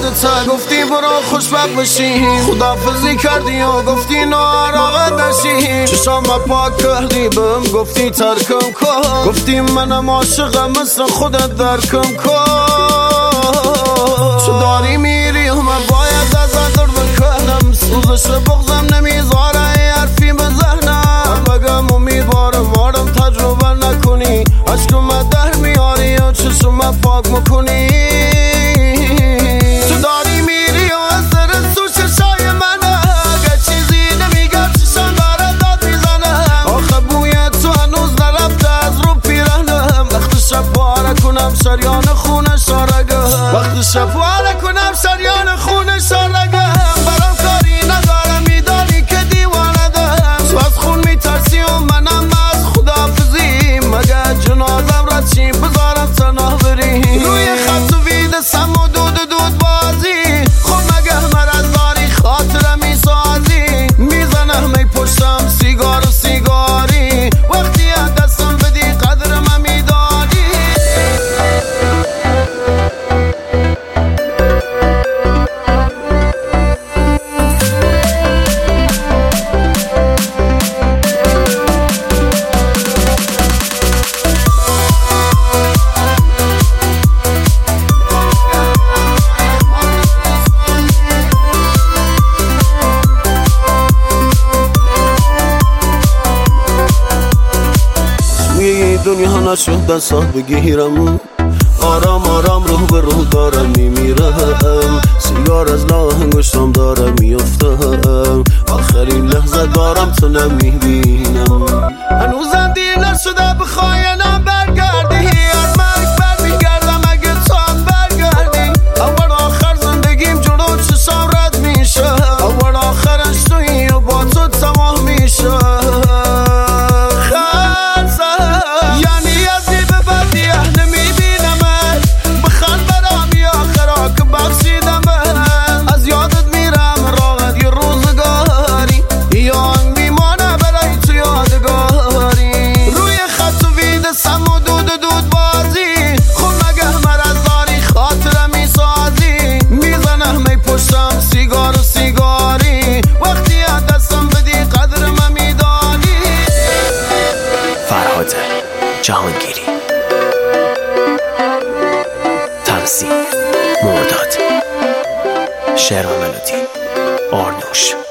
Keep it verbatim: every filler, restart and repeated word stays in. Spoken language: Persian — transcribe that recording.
یادت گفتی برو خوشبخت بشی، خدافزی کردی و گفتی ناراحت نشی. چشام پاک کردی بهم گفتی ترکم کن، گفتی منم عاشقم مثل خودت درکم کن. تو داری میری و من باید ازت دور بکنم، سوزش بغزم نمیذاره ای حرفی بزنم. بگم امیدوارم آرم تجربه نکنی، عشقم در میاری و چشم پاک میکنی. تو داری میری و اثر تو چشای منه، اگه چیزی نمیگم چشم داره داد میزنه. آخه بوی تو هنوز نرفته از رو پیرنم، وقت شب پاره کنم شریان خونه شارگم، وقت شب پاره کنم شریان خونه شارگم. برام کاری ندارم میدانی که دیوانه دارم، تو از خون میترسی و منم از خدافزی. مگه جنازم را چی بذارم تنها بری، روی خط و وید سم و دود دود بازی. خب مگه مرز داری خاطرم میسازی، میزنم می پشتم سیگار و سیگاری. وقتی از دستم بدی قدر من میدانی. دنیا نشد دستات بگیرم، آرام آرام روح به روح دارم میمیرم. سیگار از لاه انگشتم دارم میفتم، آخرین لحظه دارم تو نمیبینم. هنوزم دیر نشده بخواینم برگردی، از مرگ بر میگردم اگه تو هم برگردی. اول آخر زندگیم جلو چشم رد میشه، اول آخرش تویی و با تو تمام میشه. جهانگیری تنظیم مرداد، شعر و ملودی آرنوش.